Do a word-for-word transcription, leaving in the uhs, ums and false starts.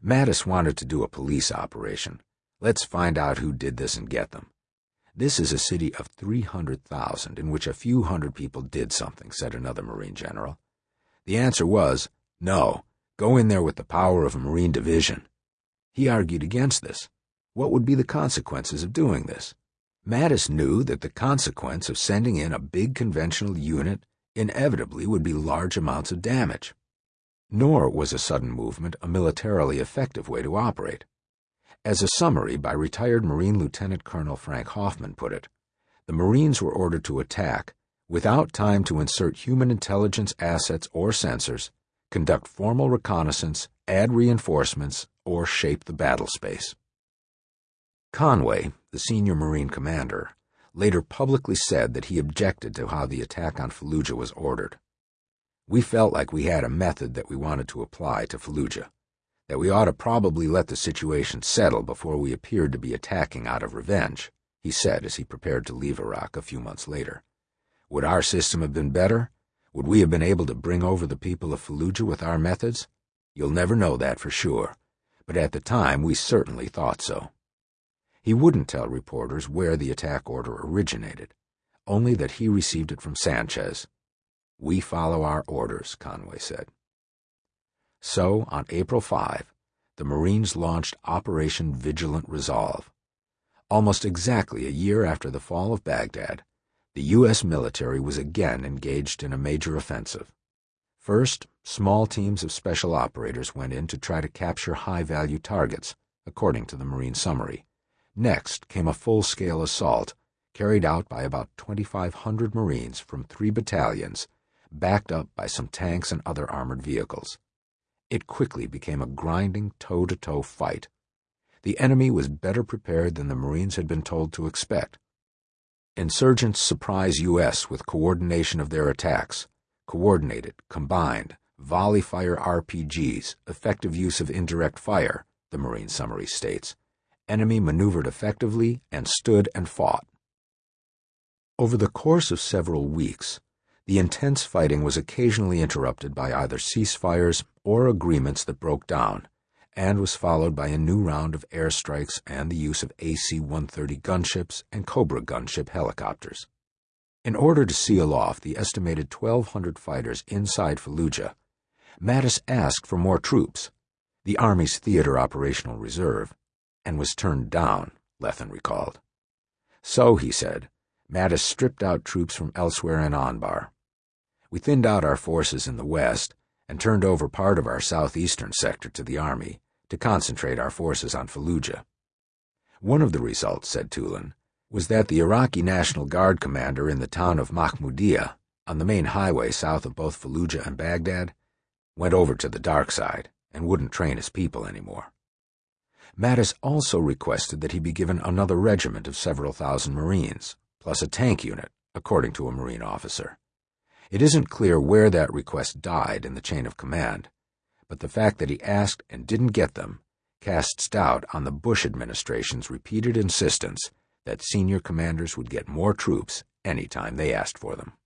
Mattis wanted to do a police operation. Let's find out who did this and get them. This is a city of three hundred thousand in which a few hundred people did something, said another Marine general. The answer was, no, go in there with the power of a Marine division. He argued against this. What would be the consequences of doing this? Mattis knew that the consequence of sending in a big conventional unit inevitably would be large amounts of damage. Nor was a sudden movement a militarily effective way to operate. As a summary by retired Marine Lieutenant Colonel Frank Hoffman put it, the Marines were ordered to attack without time to insert human intelligence assets or sensors, conduct formal reconnaissance, add reinforcements, or shape the battle space. Conway, the senior Marine commander, later publicly said that he objected to how the attack on Fallujah was ordered. We felt like we had a method that we wanted to apply to Fallujah, that we ought to probably let the situation settle before we appeared to be attacking out of revenge, he said as he prepared to leave Iraq a few months later. Would our system have been better? Would we have been able to bring over the people of Fallujah with our methods? You'll never know that for sure, but at the time we certainly thought so. He wouldn't tell reporters where the attack order originated, only that he received it from Sanchez. We follow our orders, Conway said. So, on April fifth, the Marines launched Operation Vigilant Resolve. Almost exactly a year after the fall of Baghdad, the U S military was again engaged in a major offensive. First, small teams of special operators went in to try to capture high-value targets, according to the Marine summary. Next came a full-scale assault, carried out by about twenty-five hundred Marines from three battalions, backed up by some tanks and other armored vehicles. It quickly became a grinding toe-to-toe fight. The enemy was better prepared than the Marines had been told to expect. Insurgents surprised U S with coordination of their attacks, coordinated, combined, volley-fire R P Gs, effective use of indirect fire, the Marine summary states. Enemy maneuvered effectively and stood and fought. Over the course of several weeks, the intense fighting was occasionally interrupted by either ceasefires or agreements that broke down, and was followed by a new round of airstrikes and the use of A C one thirty gunships and Cobra gunship helicopters. In order to seal off the estimated twelve hundred fighters inside Fallujah, Mattis asked for more troops, the Army's Theater Operational Reserve, and was turned down, Lethen recalled. So, he said, Mattis stripped out troops from elsewhere in Anbar. We thinned out our forces in the west and turned over part of our southeastern sector to the Army to concentrate our forces on Fallujah. One of the results, said Tulin, was that the Iraqi National Guard commander in the town of Mahmudiyah, on the main highway south of both Fallujah and Baghdad, went over to the dark side and wouldn't train his people anymore. Mattis also requested that he be given another regiment of several thousand Marines, plus a tank unit, according to a Marine officer. It isn't clear where that request died in the chain of command, but the fact that he asked and didn't get them casts doubt on the Bush administration's repeated insistence that senior commanders would get more troops any time they asked for them.